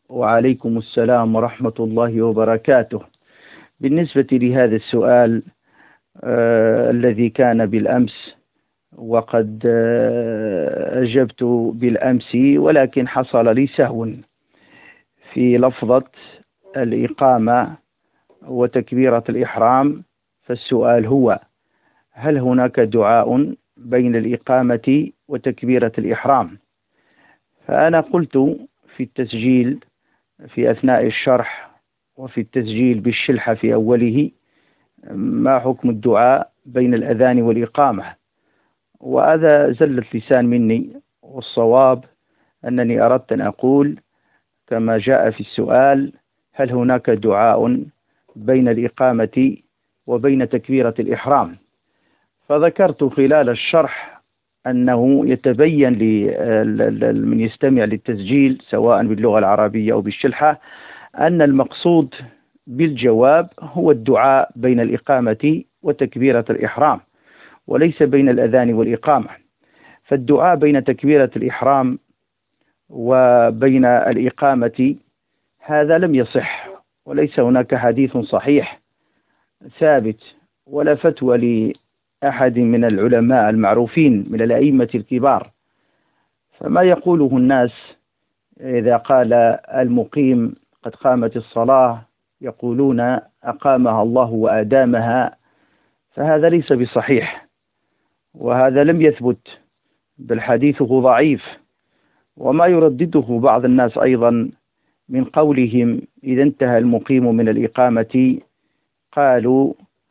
وعليكم السلام ورحمة الله وبركاته. بالنسبة لهذا السؤال الذي كان بالأمس، وقد أجبت بالأمس، ولكن حصل لي سهو في لفظة الإقامة وتكبيرة الإحرام. فالسؤال هو: هل هناك دعاء بين الإقامة وتكبيرة الإحرام؟ فأنا قلت في التسجيل في أثناء الشرح وفي التسجيل بالشلحة في أوله ما حكم الدعاء بين الأذان والإقامة، وهذا زلة لسان مني، والصواب أنني أردت أن أقول كما جاء في السؤال: هل هناك دعاء بين الإقامة وبين تكبيرة الإحرام؟ فذكرت خلال الشرح أنه يتبين لمن يستمع للتسجيل سواء باللغة العربية أو بالشلحة أن المقصود بالجواب هو الدعاء بين الإقامة وتكبيرة الإحرام، وليس بين الأذان والإقامة. فالدعاء بين تكبيرة الإحرام وبين الإقامة هذا لم يصح، وليس هناك حديث صحيح ثابت ولا فتوى لأحد من العلماء المعروفين من الأئمة الكبار. فما يقوله الناس إذا قال المقيم قد قامت الصلاة يقولون أقامها الله وأدامها، فهذا ليس بصحيح، وهذا لم يثبت، بل حديثه ضعيف. وما يردده بعض الناس أيضا من قولهم إذا انتهى المقيم من الإقامة قالوا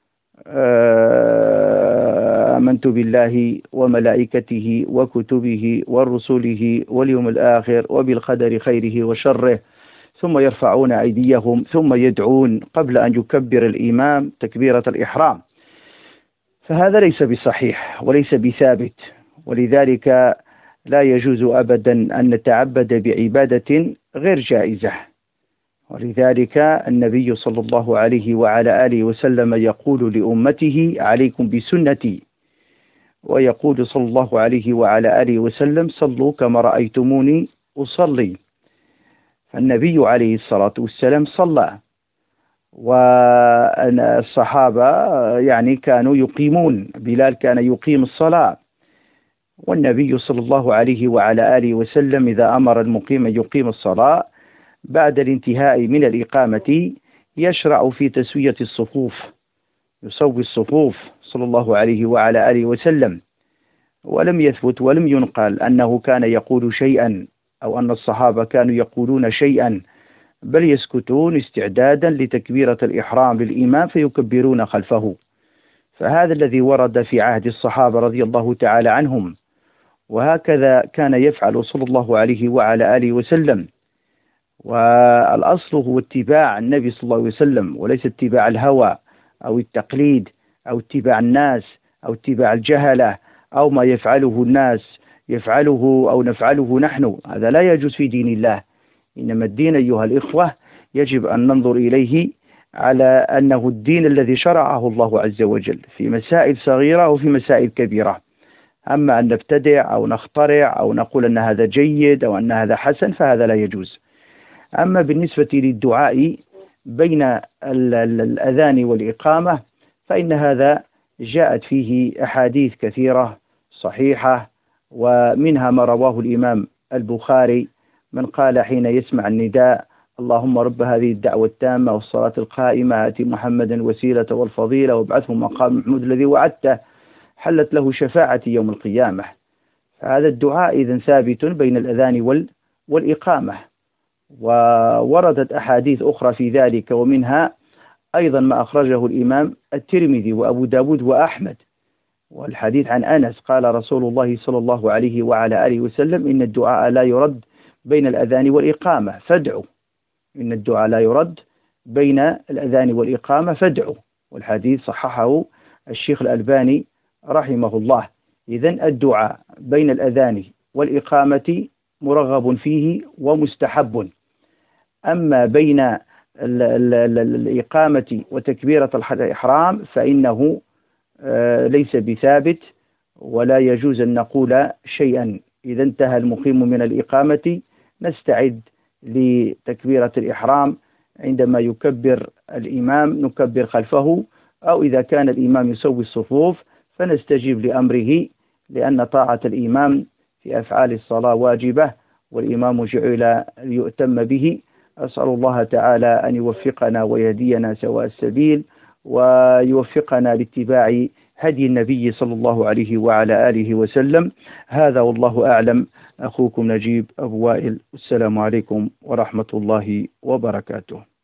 آمنت بالله وملائكته وكتبه ورسله واليوم الآخر وبالقدر خيره وشره، ثم يرفعون أيديهم ثم يدعون قبل أن يكبر الإمام تكبيرة الإحرام. فهذا ليس بصحيح وليس بثابت، ولذلك لا يجوز أبدا أن نتعبد بعبادة غير جائزة. ولذلك النبي صلى الله عليه وعلى آله وسلم يقول لأمته: عليكم بسنتي، ويقول صلى الله عليه وعلى آله وسلم: صلوا كما رأيتموني أصلي. فالنبي عليه الصلاة والسلام صلى، والصحابة يعني كانوا يقيمون، بلال كان يقيم الصلاة، والنبي صلى الله عليه وعلى آله وسلم إذا أمر المقيم يقيم الصلاة بعد الانتهاء من الإقامة يشرع في تسوية الصفوف، يسوي الصفوف صلى الله عليه وعلى آله وسلم. ولم يثبت ولم ينقل أنه كان يقول شيئا أو أن الصحابة كانوا يقولون شيئا، بل يسكتون استعدادا لتكبيرة الإحرام للإمام فيكبرون خلفه. فهذا الذي ورد في عهد الصحابة رضي الله تعالى عنهم، وهكذا كان يفعل صلى الله عليه وعلى آله وسلم. والأصل هو اتباع النبي صلى الله عليه وسلم، وليس اتباع الهوى أو التقليد أو اتباع الناس أو اتباع الجهلة أو ما يفعله الناس يفعله أو نفعله نحن. هذا لا يجوز في دين الله. إنما الدين أيها الإخوة يجب أن ننظر إليه على أنه الدين الذي شرعه الله عز وجل في مسائل صغيرة وفي مسائل كبيرة. أما أن نبتدع أو نخترع أو نقول أن هذا جيد أو أن هذا حسن فهذا لا يجوز. أما بالنسبة للدعاء بين الأذان والإقامة فإن هذا جاءت فيه أحاديث كثيرة صحيحة، ومنها ما رواه الإمام البخاري: من قال حين يسمع النداء: اللهم رب هذه الدعوة التامة والصلاة القائمة آت محمدا الوسيلة والفضيلة وابعثه مقام محمود الذي وعدته حلت له شفاعة يوم القيامة. فهذا الدعاء إذن ثابت بين الأذان والإقامة، ووردت أحاديث أخرى في ذلك، ومنها أيضا ما أخرجه الإمام الترمذي وأبو داود وأحمد، والحديث عن أنس قال رسول الله صلى الله عليه وعلى آله وسلم: إن الدعاء لا يرد بين الأذان والإقامة فادعوا. إن الدعاء لا يرد بين الأذان والإقامة فادعوا، والحديث صححه الشيخ الألباني رحمه الله. إذن الدعاء بين الأذان والإقامة مرغب فيه ومستحب. أما بين الإقامة وتكبيرة الإحرام فإنه ليس بثابت، ولا يجوز أن نقول شيئا. إذا انتهى المقيم من الإقامة نستعد لتكبيرة الإحرام عندما يكبر الإمام نكبر خلفه، أو إذا كان الإمام يسوي الصفوف فنستجيب لأمره، لأن طاعة الإمام في أفعال الصلاة واجبة، والإمام جعل ليؤتم به. أسأل الله تعالى أن يوفقنا ويهدينا سواء السبيل، ويوفقنا لاتباع هدي النبي صلى الله عليه وعلى آله وسلم. هذا والله أعلم. أخوكم نجيب أبو وائل، السلام عليكم ورحمة الله وبركاته.